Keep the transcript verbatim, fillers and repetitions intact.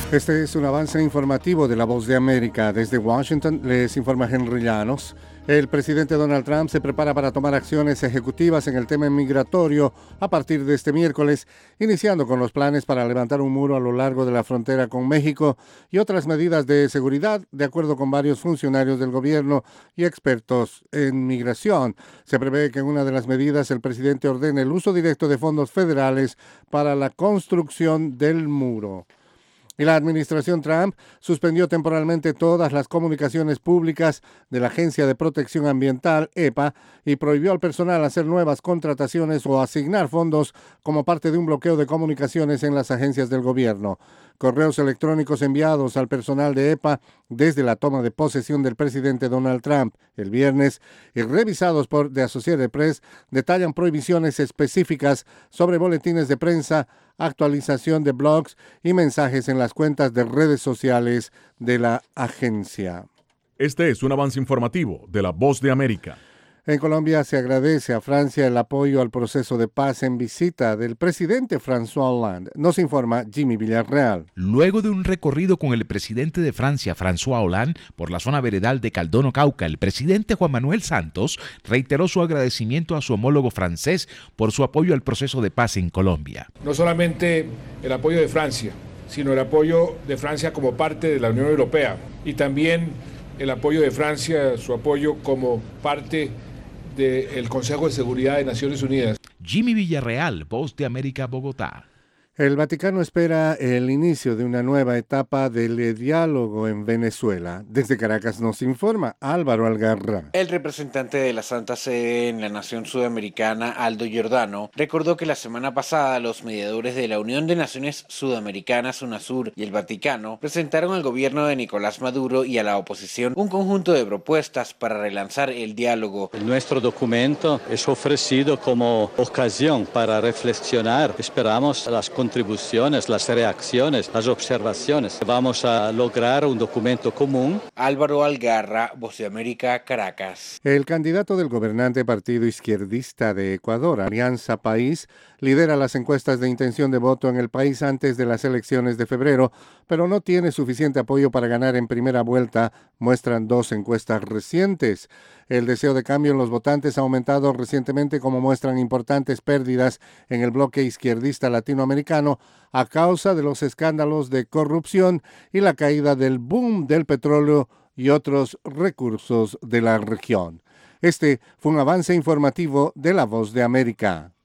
Este es un avance informativo de La Voz de América. Desde Washington les informa Henry Llanos. El presidente Donald Trump se prepara para tomar acciones ejecutivas en el tema migratorio a partir de este miércoles, iniciando con los planes para levantar un muro a lo largo de la frontera con México y otras medidas de seguridad, de acuerdo con varios funcionarios del gobierno y expertos en migración. Se prevé que en una de las medidas el presidente ordene el uso directo de fondos federales para la construcción del muro. Y la administración Trump suspendió temporalmente todas las comunicaciones públicas de la Agencia de Protección Ambiental, E P A, y prohibió al personal hacer nuevas contrataciones o asignar fondos como parte de un bloqueo de comunicaciones en las agencias del gobierno. Correos electrónicos enviados al personal de E P A desde la toma de posesión del presidente Donald Trump el viernes y revisados por The Associated Press detallan prohibiciones específicas sobre boletines de prensa, actualización de blogs y mensajes en las cuentas de redes sociales de la agencia. Este es un avance informativo de La Voz de América. En Colombia se agradece a Francia el apoyo al proceso de paz en visita del presidente François Hollande. Nos informa Jimmy Villarreal. Luego de un recorrido con el presidente de Francia, François Hollande, por la zona veredal de Caldono, Cauca, el presidente Juan Manuel Santos reiteró su agradecimiento a su homólogo francés por su apoyo al proceso de paz en Colombia. No solamente el apoyo de Francia, sino el apoyo de Francia como parte de la Unión Europea y también el apoyo de Francia, su apoyo como parte del Consejo de Seguridad de Naciones Unidas. Jimmy Villarreal, Voz de América, Bogotá. El Vaticano espera el inicio de una nueva etapa del diálogo en Venezuela. Desde Caracas nos informa Álvaro Algarra. El representante de la Santa Sede en la nación sudamericana, Aldo Giordano, recordó que la semana pasada los mediadores de la Unión de Naciones Sudamericanas, UNASUR, y el Vaticano presentaron al gobierno de Nicolás Maduro y a la oposición un conjunto de propuestas para relanzar el diálogo. Nuestro documento es ofrecido como ocasión para reflexionar. Esperamos las contribuciones, las reacciones, las observaciones. Vamos a lograr un documento común. Álvaro Algarra, Voz de América, Caracas. El candidato del gobernante partido izquierdista de Ecuador, Alianza País, lidera las encuestas de intención de voto en el país antes de las elecciones de febrero, pero no tiene suficiente apoyo para ganar en primera vuelta, muestran dos encuestas recientes. El deseo de cambio en los votantes ha aumentado recientemente, como muestran importantes pérdidas en el bloque izquierdista latinoamericano a causa de los escándalos de corrupción y la caída del boom del petróleo y otros recursos de la región. Este fue un avance informativo de La Voz de América.